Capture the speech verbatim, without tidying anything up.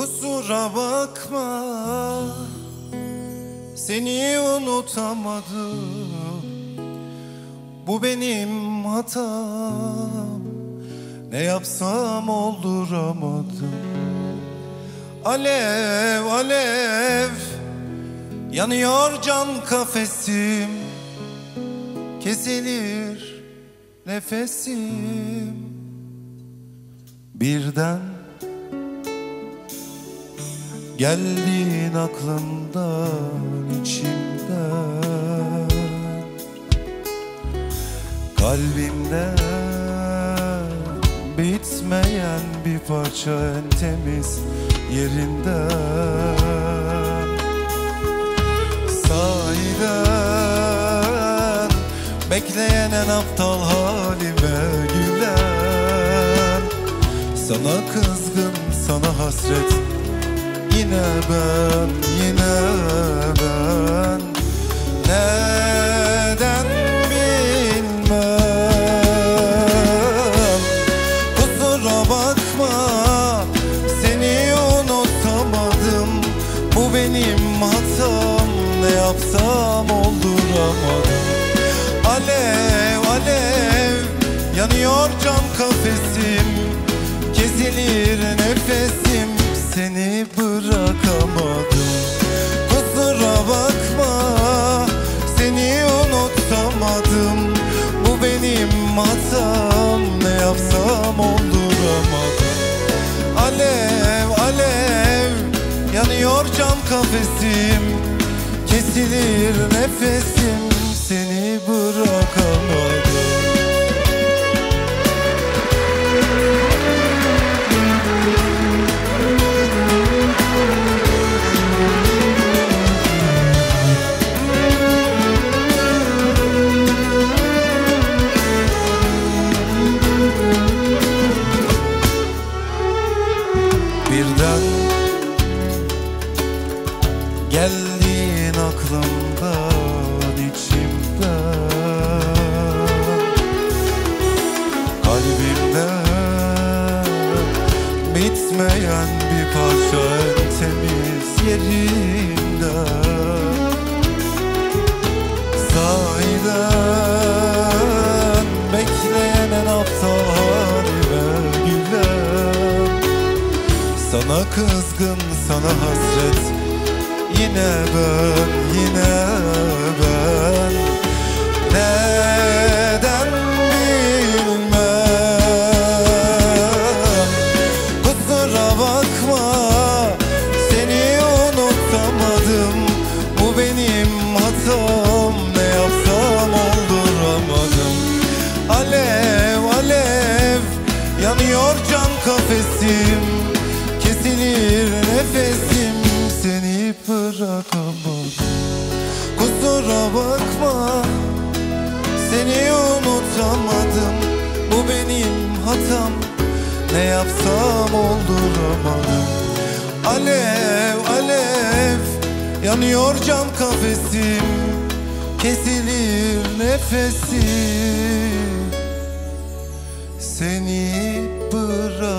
Kusura bakma, seni unutamadım. Bu benim hatam, ne yapsam olduramadım. Alev alev yanıyor can kafesim, kesilir nefesim. Birden geldin aklımdan, içimden, kalbimde bitmeyen bir parça en temiz yerinden. Sahiden bekleyen en aptal halime gülen, sana kızgın, sana hasret, yine ben, yine ben. Neden bilmem. Kusura bakma, seni unutamadım. Bu benim hatam, ne yapsam olduramadım. Alev alev yanıyor can kafesim, kesilir nefesim, seni bırakamadım. Kusura bakma, seni unutamadım. Bu benim hatam, ne yapsam olduramadım. Alev alev yanıyor can kafesim, kesilir nefesim, seni bırakamadım. Birden geldin aklımdan, içimden, kalbimde bitmeyen bir parça en temiz yerinden. Sahiden bekleyen en aptal halime gülen, sana kızgın, sana hasret, yine ben, yine ben. Neden bilmem. Kusura bakma, seni unutamadım. Bu benim hatam, ne yapsam olduramadım. Alev alev yanıyor can kafesim, kesilir nefesim, seni bırakamadım. Kusura bakma, seni unutamadım. Bu benim hatam, ne yapsam olduramadım. Alev alev yanıyor can kafesim, kesilir nefesim, seni bırak